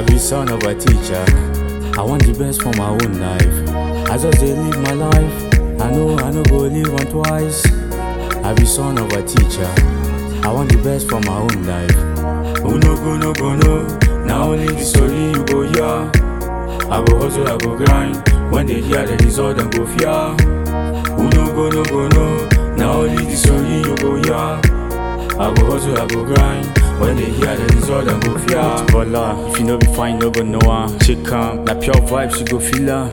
be son of a teacher. I want the best for my own life. I just dey live my life. I know go live one twice. I be son of a teacher. I want the best for my own life. Who no go no. Now only the story you go hear. I go hustle, I go grind. When they hear the result, them go fear. Who no go no. Now only the story you go hear. I go hustle, I go grind. When they hear the result, them go fear. Bola, if you know be fine, no go know her. She come, that pure vibes, you go feel her.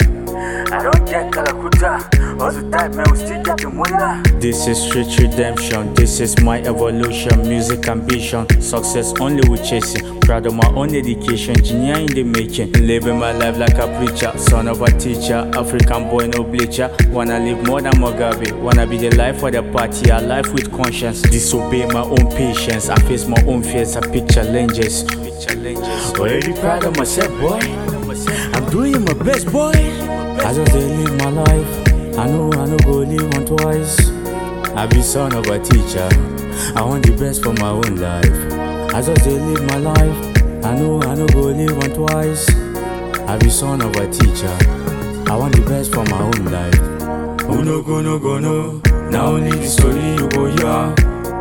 I don't get Kalakuta. All the time, man, we still get the mullah. This is street redemption. This is my evolution. Music ambition. Success only with chasing. Proud of my own education. Genius in the making. Living my life like a preacher. Son of a teacher. African boy, no bleacher. Wanna live more than Mugabe. Wanna be the life for the party. A life with conscience. Disobey my own patience. I face my own fears. I pick challenges. Already proud of myself, boy. I'm doing my best, boy. I just dey live my life. I know go live one twice. I be son of a teacher. I want the best for my own life. I just dey live my life. I know go live one twice. I be son of a teacher. I want the best for my own life. Who no go no. Now only the story you go hear.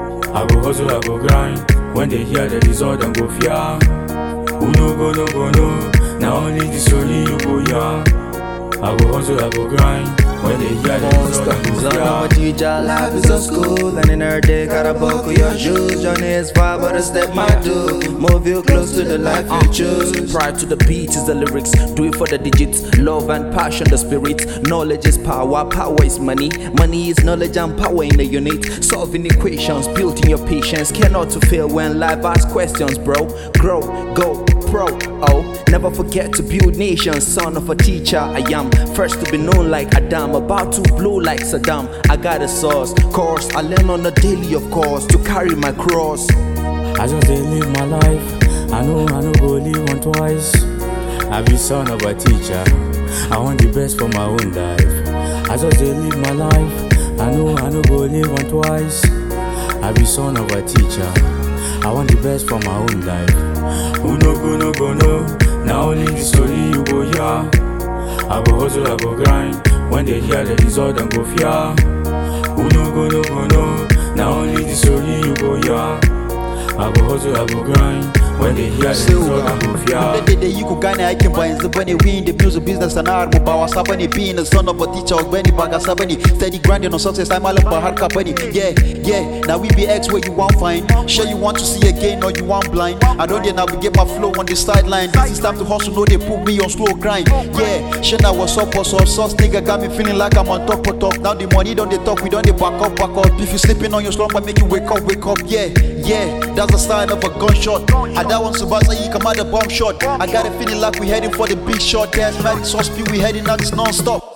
I go hustle, I go grind. When they hear the result, them go fear. Who no go no. Now only the story you go hear. I go hustle, I go grind. When they hear the result, I go Son of a teacher, life is a school. And in her day, gotta buckle your shoes. Journey is far, but a step might do. Move you close to the life you choose. Pride to the beat is the lyrics. Do it for the digits. Love and passion, the spirit. Knowledge is power, power is money. Money is knowledge and power in a unit. Solving equations, building your patience. Care not to fail when life asks questions, bro. Grow, go, pro, oh. Never forget to build nations. Son of a teacher, I am first to be known like Adam. About to blow like Saddam. I got a sauce, course. I learn on a daily, of course, to carry my cross. I just dey live my life. I know go live one twice. I be son of a teacher. I want the best for my own life. I just dey live my life. I know go live one twice. I be son of a teacher. I want the best for my own life. Who no go no. Now only the story you go hear. I go hustle, I go grind. When they hear the result, them go fear. Who no go no. Now only the story you go hear. I go hustle, I go grind. When they hear the result, them go fear. The you could gane aikin bayan zubani. We in the music business and our mubawa sabani. Being the son of a teacher, Benny Baga sabani. Steady grinding on success, I'm all about hard company. Yeah. Now we be X where you want find. Sure you want to see again or you want blind. I don't dare navigate my flow on the sideline. This is time to hustle, know they put me on slow grind. Yeah, shit now what's up, sauce nigga got me feeling like I'm on top of top. Now the money don't they talk, we don't they back up. If you sleeping on your slumber, make you wake up. Yeah. That's the sign of a gunshot. I that one Subasa, he come out the bomb shot. I got a feeling like we heading for the big shot. Charismatic sauce, we heading out this non-stop.